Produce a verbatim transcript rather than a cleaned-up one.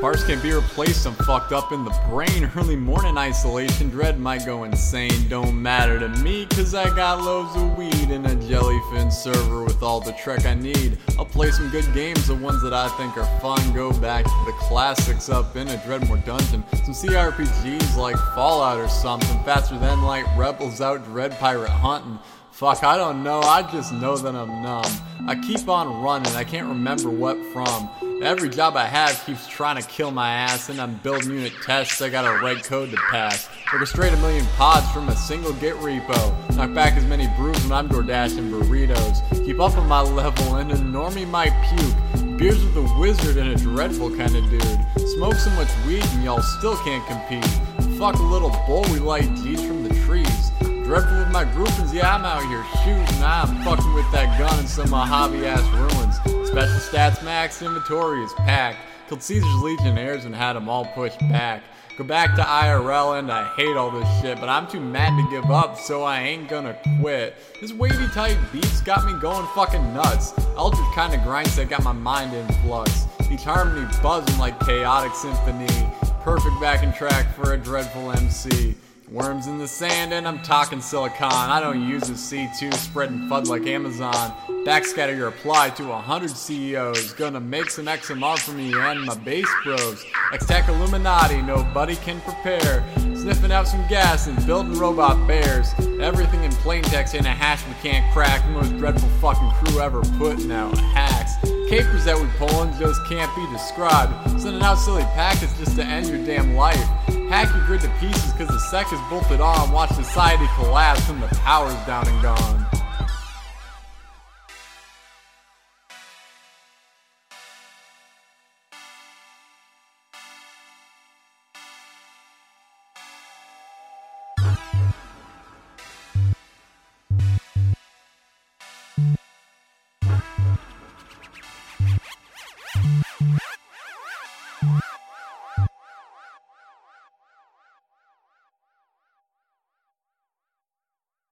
Parts can't be replaced, I'm fucked up in the brain. Early morning isolation, dread might go insane. Don't matter to me, cause I got loads of weed and a jellyfin server with all the trek I need. I'll play some good games, the ones that I think are fun. Go back to the classics up in a Dreadmore dungeon. Some C R P Gs like Fallout or something. Faster than light rebels out dread pirate hunting. Fuck, I don't know, I just know that I'm numb. I keep on running, I can't remember what from. Every job I have keeps trying to kill my ass, and I'm building unit tests, I gotta write code to pass. Orchestrate a million pods from a single git repo. Knock back as many brews when I'm door dashing burritos. Keep up on my level and a normie might puke. Beers with a wizard and a dreadful kind of dude. Smoke so much weed and y'all still can't compete. Fuck a little bowl, we light G's from the trees. Dreadful with my groupings, yeah, I'm out here shooting. I'm fucking with that gun in some Mojave-ass ruins. Special stats max, inventory is packed. Killed Caesar's legionnaires and had them all pushed back. Go back to I R L and I hate all this shit, but I'm too mad to give up, so I ain't gonna quit. This wavy tight beats got me going fucking nuts. Eldritch kinda grinds that got my mind in flux. Each harmony buzzing like chaotic symphony. Perfect backing track for a dreadful M C. Worms in the sand and I'm talking silicon. I don't use a C two spreading FUD like Amazon. Backscatter your apply to a hundred C E Os. Gonna make some X M R for me and my bass bros. X-Tech Illuminati, nobody can prepare. Sniffing out some gas and building robot bears. Everything in plain text in a hash we can't crack. The most dreadful fucking crew ever putting out hacks. Capers that we pulling just can't be described. Sending out silly packets just to end your damn life. Hack your grid to pieces cause the sec is bolted on. Watch society collapse when the power's down and gone.